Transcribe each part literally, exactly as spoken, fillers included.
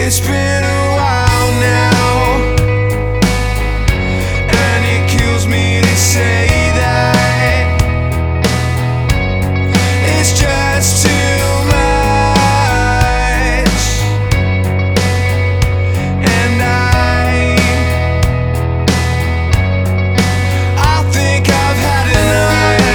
It's been a while now, and it kills me to say that it's just too much. And I, I think I've had enough.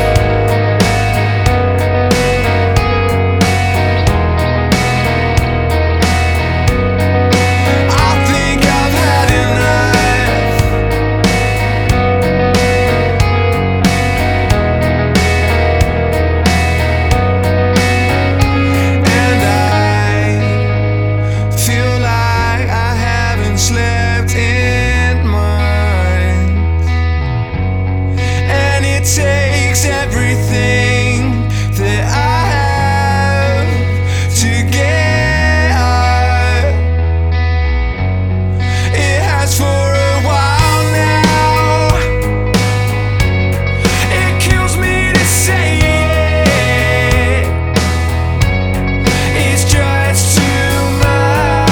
Slept in months, and it takes everything that I have to get up. It has for a while now. It kills me to say it. It's just too much.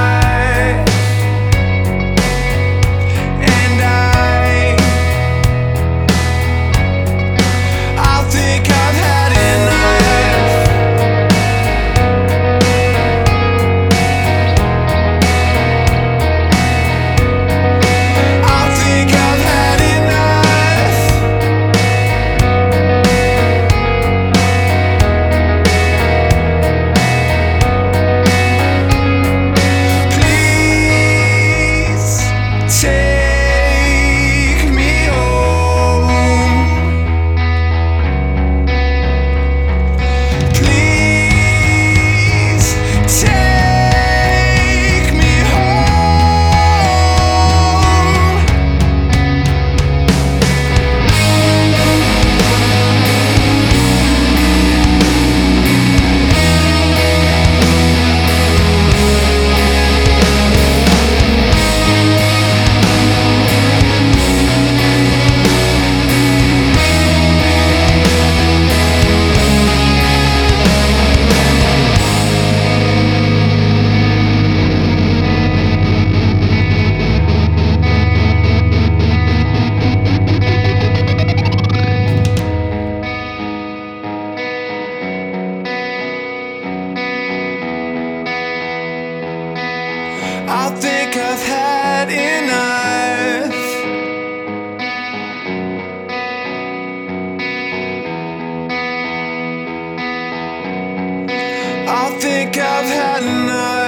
I think I've had enough. I think I've had enough.